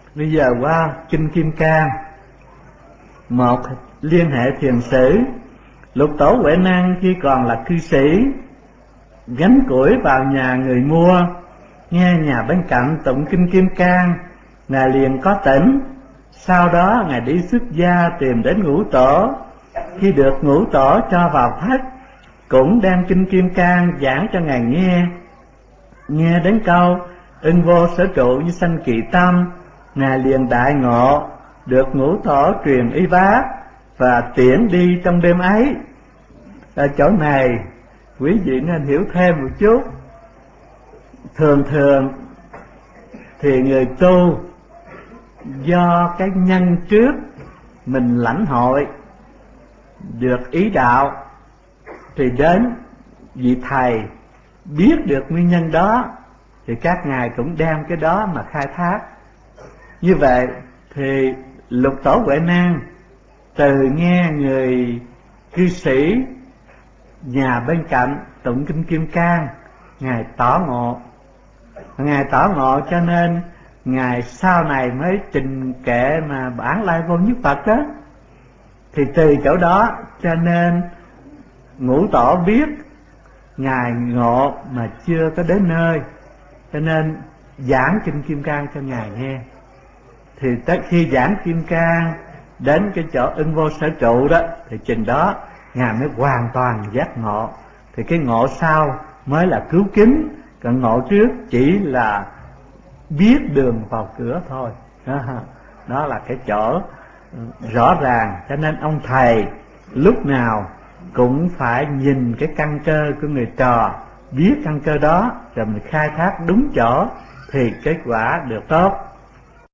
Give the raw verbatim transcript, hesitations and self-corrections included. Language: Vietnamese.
Bây giờ qua Kinh Kim Cang, một liên hệ thiền sử. Lục Tổ Huệ Năng khi còn là cư sĩ, gánh củi vào nhà người mua, nghe nhà bên cạnh tụng Kinh Kim Cang, Ngài liền có tỉnh. Sau đó Ngài đi xuất gia tìm đến Ngũ Tổ. Khi được Ngũ Tổ cho vào thất, cũng đem Kinh Kim Cang giảng cho Ngài nghe. Nghe đến câu ưng vô sở trụ như sanh kỳ tâm, Ngài liền đại ngộ, được Ngũ Tổ truyền y bác và tiễn đi trong đêm ấy. Ở chỗ này quý vị nên hiểu thêm một chút. Thường thường thì người tu do cái nhân trước mình lãnh hội được ý đạo, thì đến vị thầy biết được nguyên nhân đó, thì các ngài cũng đem cái đó mà khai thác. Như vậy thì Lục Tổ Huệ Năng từ nghe người cư sĩ nhà bên cạnh tụng Kinh Kim Cang, Ngài tỏ ngộ. Ngài tỏ ngộ cho nên Ngài sau này mới trình kệ mà bản lai vô nhất Phật đó. Thì từ chỗ đó cho nên Ngũ Tổ biết Ngài ngộ mà chưa có đến nơi, cho nên giảng Kinh Kim Cang cho Ngài nghe. Thì tới khi giảng Kim Cang đến cái chỗ ưng vô sở trụ đó, thì chừng đó Ngài mới hoàn toàn giác ngộ. Thì cái ngộ sau mới là cứu kính, còn ngộ trước chỉ là biết đường vào cửa thôi. Đó, đó là cái chỗ rõ ràng. Cho nên ông thầy lúc nào cũng phải nhìn cái căn cơ của người trò, biết căn cơ đó rồi mình khai thác đúng chỗ thì kết quả được tốt.